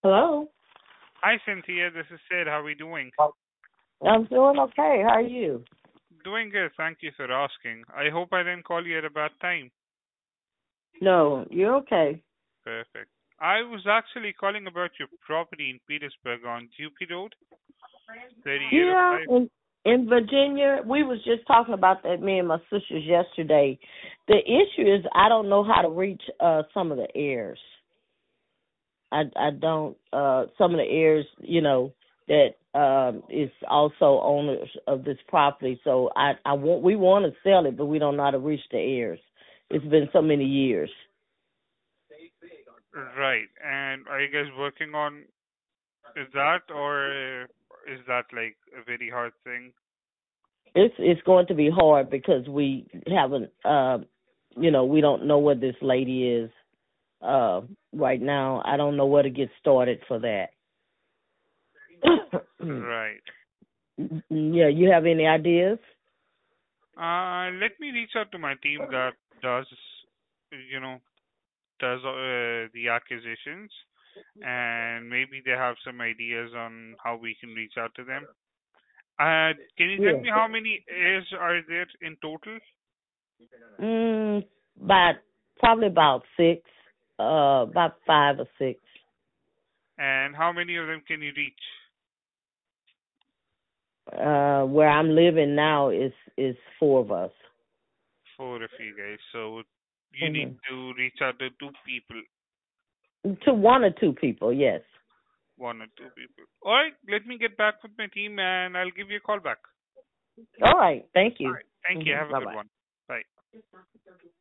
Hello. Hi, Cynthia. This is Sid. How are we doing? I'm doing okay. How are you? Doing good. Thank you for asking. I hope I didn't call you at a bad time. No, you're okay. Perfect. I was actually calling about your property in Petersburg on Dupe Road, 38 Yeah, of 5. in Virginia, we was just talking about that, me and my sisters yesterday. The issue is I don't know how to reach some of the heirs. I don't some of the heirs, that is also owners of this property. So I want we want to sell it, but we don't know how to reach the heirs. It's been so many years. Right. And are you guys working on is that or is that like a very hard thing? It's going to be hard because we haven't we don't know where this lady is right now. I don't know where to get started for that. Right. Yeah, you have any ideas? Let me reach out to my team that does, you know, does the acquisitions, and maybe they have some ideas on how we can reach out to them. Can you tell Yeah. me how many heirs are there in total, Mm, about probably about six, about five or six. and how many of them can you reach? Where I'm living now is four of us. Four of you guys. So you need Hmm. to reach out to two people, To one or two people, yes. one or two people. All right, let me get back with my team, and I'll give you a call back. All right, thank All you. right. Thank you. Have a Bye good bye. one. Bye.